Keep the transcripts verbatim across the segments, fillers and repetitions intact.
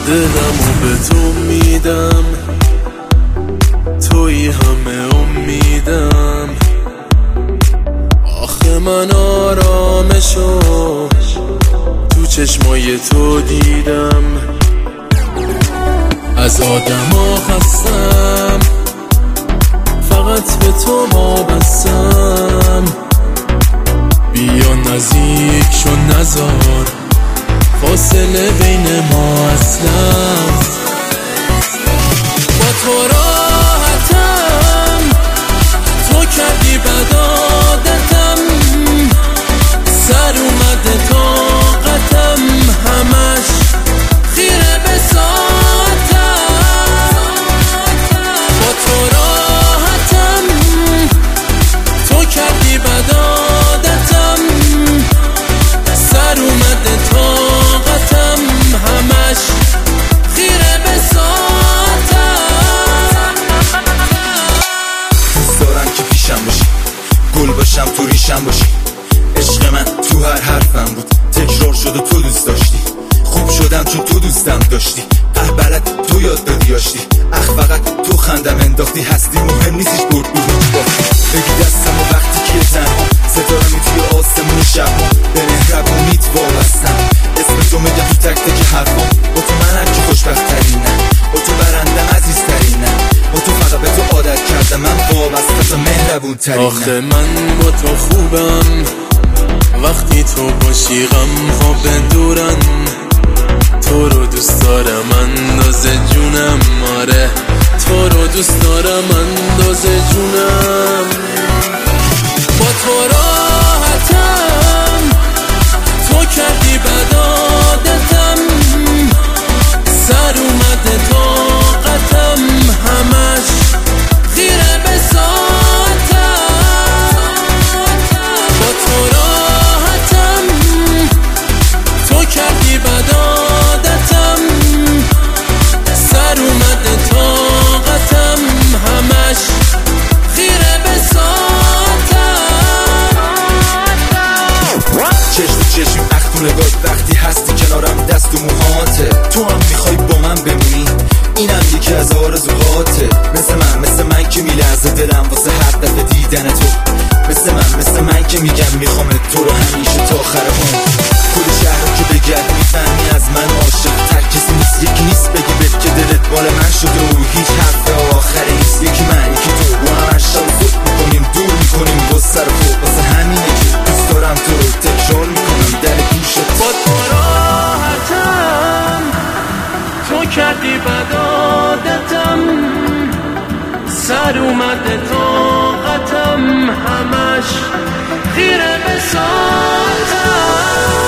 دلمو به تو میدم، توی همه امیدم. آخه من آرامشو تو چشمای تو دیدم. از آدما خستم، فقط به تو وابستم. بیا نزدیک شو، نذار فاصله بین ما اصلا. با تو راحتم، تو کردی بد عادتم. سر اومده طاقتم، همش خیره به ساعتم. با تو راحتم، تو کردی بد عادتم. سر اومده طاقتم، همش خیره به ساعتم. دوست دارم که پیشم باشی، گل باشم تو ریشم باشی. عشق من تو هر حرفم بود، تکرار شد و تو دوست داشتی. خوب شدم چون تو دوستم داشتی. اه بلد تو یاد دادی آشتی. اخ فقط تو خندم انداختی. هستی مهم نیستیش برد بود باختی. بگی دستم و وقتی که تنها ستارمی توی آسمون شب به مهربونیت وابستم. اسم تو میگم تو تک تک حرفام. با تو منم که خوشبخت ترینم، با تو برندم عزیز ترینم. با تو فقط به تو عادت کردم، من وابسته تا مهربون ترینم. آخه من با تو خوبم، وقتی تو باشی غم ها بدورن. تو رو دوست دارم اندازه جونم، آره تو رو دوست دارم اندازه جونم. با تو راحتم، تو کردی بد عادتم. سر اومده طاقتم، همش خیره به ساعتم. با تو راحتم، تو کردی بد عادتم. سر اومده طاقتم، همش خیره به ساعتم. چشم تو چشم اخ تو نگاه، وقتی هستی کنارم دست و موهاته. تو هم میخوای با من بمونی، اینم یکی از آرزوهاته. مثل من مثل من که میلرزه دلم واسه هر دفعه دیدن تو. مثل من مثل من که میگم میخوام تو رو همیشه تا آخر عمر. کل شهر رو که بگرد میفهمی از من عاشق تر کسی نیست. یکی نیست بگی بهت که دلت بال من شده و هیچ حرف آخری نیست. یکی من یکی تو، با هم هر شب خود میکنیم، دور میکنیم با سر خود. واسه همینه که دوست دارم تو رو تکرار میکنم در گوشت. با تو راحتم، تو کردی بد عادتم. سر اومده طاقتم، همش خیره به ساعتم.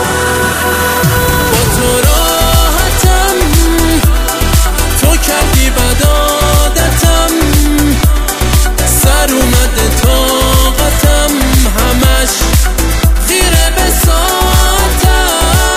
با تو راحتم، تو کردی بد عادتم. سر اومده طاقتم، همش خیره به ساعتم.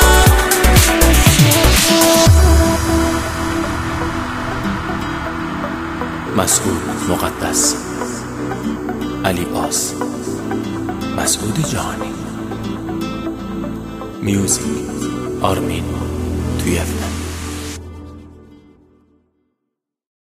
مسعود مقدس، علی آس، مسعود جهانی. میوزیک آرمین توی